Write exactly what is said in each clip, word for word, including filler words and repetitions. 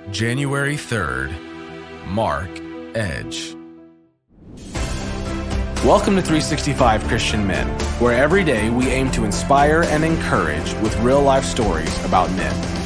January third, Mark Edge. Welcome to three sixty-five Christian Men, where every day we aim to inspire and encourage with real-life stories about men.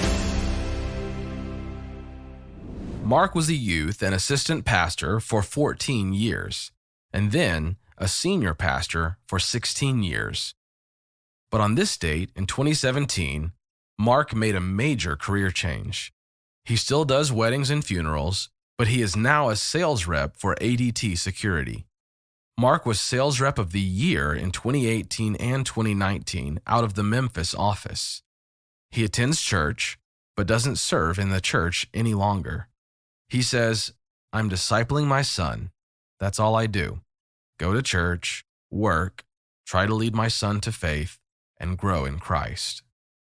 Mark was a youth and assistant pastor for fourteen years, and then a senior pastor for sixteen years. But on this date in twenty seventeen, Mark made a major career change. He still does weddings and funerals, but he is now a sales rep for A D T Security. Mark was Sales Rep of the Year in twenty eighteen and twenty nineteen out of the Memphis office. He attends church, but doesn't serve in the church any longer. He says, "I'm discipling my son. That's all I do. Go to church, work, try to lead my son to faith, and grow in Christ."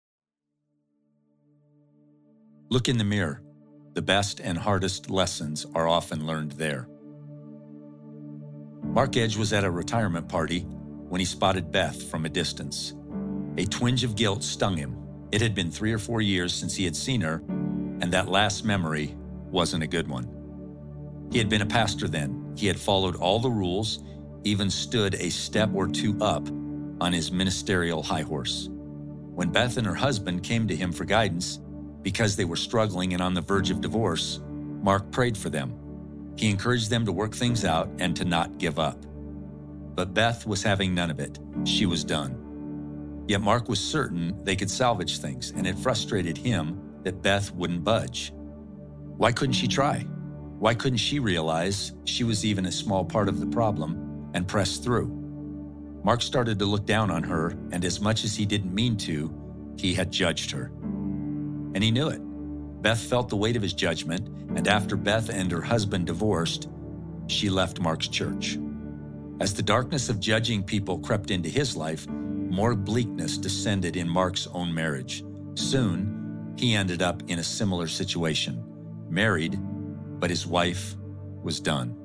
Look in the mirror. The best and hardest lessons are often learned there. Mark Edge was at a retirement party when he spotted Beth from a distance. A twinge of guilt stung him. It had been three or four years since he had seen her, and that last memory wasn't a good one. He had been a pastor then. He had followed all the rules, even stood a step or two up on his ministerial high horse. When Beth and her husband came to him for guidance because they were struggling and on the verge of divorce, Mark prayed for them. He encouraged them to work things out and to not give up. But Beth was having none of it. She was done. Yet Mark was certain they could salvage things, and it frustrated him that Beth wouldn't budge. Why couldn't she try? Why couldn't she realize she was even a small part of the problem and press through? Mark started to look down on her, and as much as he didn't mean to, he had judged her. And he knew it. Beth felt the weight of his judgment, and after Beth and her husband divorced, she left Mark's church. As the darkness of judging people crept into his life, more bleakness descended in Mark's own marriage. Soon, he ended up in a similar situation. Married, but his wife was done.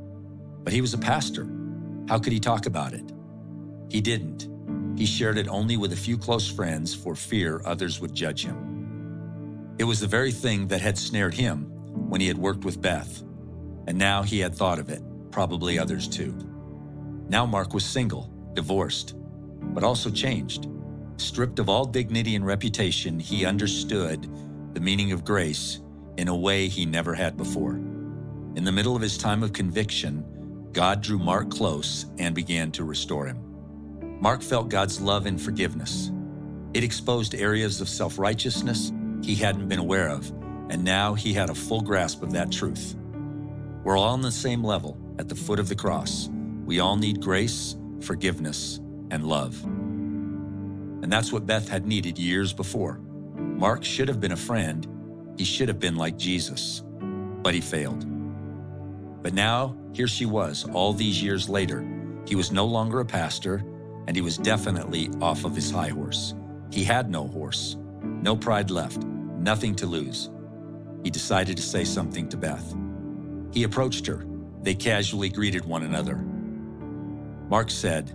But he was a pastor. How could he talk about it? He didn't. He shared it only with a few close friends for fear others would judge him. It was the very thing that had snared him when he had worked with Beth, and now he had thought of it, probably others too. Now Mark was single, divorced, but also changed. Stripped of all dignity and reputation, he understood the meaning of grace in a way he never had before. In the middle of his time of conviction, God drew Mark close and began to restore him. Mark felt God's love and forgiveness. It exposed areas of self-righteousness he hadn't been aware of, and now he had a full grasp of that truth. We're all on the same level at the foot of the cross. We all need grace, forgiveness, and love. And that's what Beth had needed years before. Mark should have been a friend. He should have been like Jesus, but he failed. But now, here she was, all these years later. He was no longer a pastor, and he was definitely off of his high horse. He had no horse, no pride left, nothing to lose. He decided to say something to Beth. He approached her. They casually greeted one another. Mark said,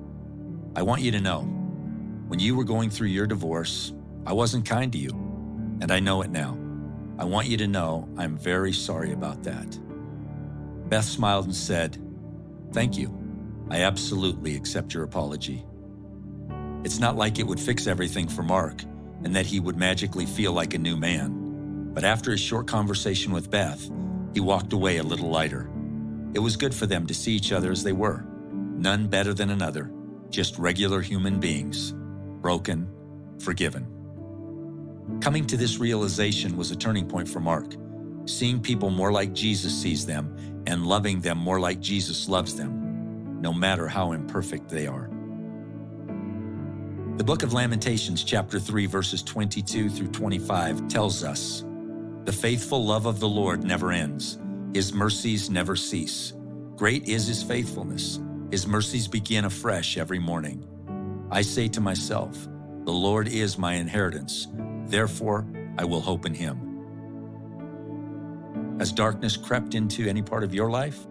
"I want you to know, when you were going through your divorce, I wasn't kind to you, and I know it now. I want you to know I'm very sorry about that." Beth smiled and said, "Thank you. I absolutely accept your apology." It's not like it would fix everything for Mark and that he would magically feel like a new man. But after a short conversation with Beth, he walked away a little lighter. It was good for them to see each other as they were. None better than another, just regular human beings, broken, forgiven. Coming to this realization was a turning point for Mark, seeing people more like Jesus sees them and loving them more like Jesus loves them, no matter how imperfect they are. The book of Lamentations, chapter three, verses twenty-two through twenty-five tells us, "The faithful love of the Lord never ends. His mercies never cease. Great is his faithfulness. His mercies begin afresh every morning. I say to myself, the Lord is my inheritance. Therefore, I will hope in him." Has darkness crept into any part of your life?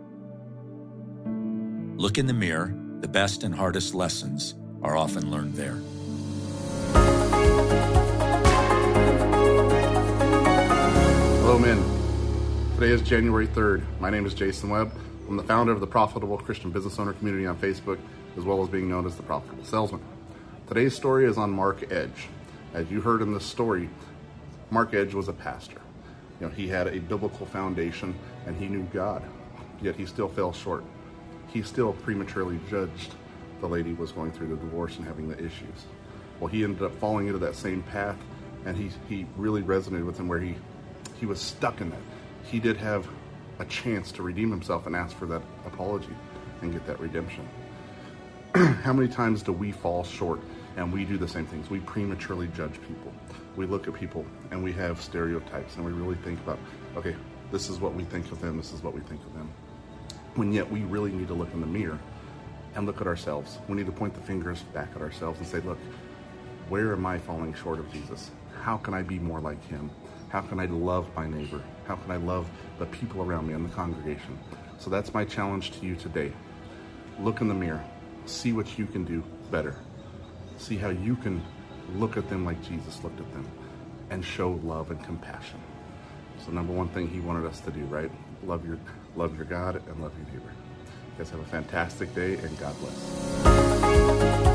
Look in the mirror. The best and hardest lessons are often learned there. Hello, Hello, men. Today is January third. My name is Jason Webb. I'm the founder of the Profitable Christian Business Owner community on Facebook, as well as being known as the Profitable Salesman. Today's story is on Mark Edge. As you heard in this story, Mark Edge was a pastor. You know, he had a biblical foundation and he knew God, yet he still fell short. He still prematurely judged the lady who was going through the divorce and having the issues. Well, he ended up falling into that same path, and he, he really resonated with him where he, he was stuck in that. He did have a chance to redeem himself and ask for that apology and get that redemption. How many times do we fall short and we do the same things? We prematurely judge people. We look at people and we have stereotypes and we really think about, okay, this is what we think of them, this is what we think of them. When yet we really need to look in the mirror and look at ourselves. We need to point the fingers back at ourselves and say, look, where am I falling short of Jesus? How can I be more like him? How can I love my neighbor? How can I love the people around me in the congregation? So that's my challenge to you today. Look in the mirror, see what you can do better. See how you can look at them like Jesus looked at them and show love and compassion. So number one thing he wanted us to do, right? Love your, love your God and love your neighbor. You guys have a fantastic day and God bless.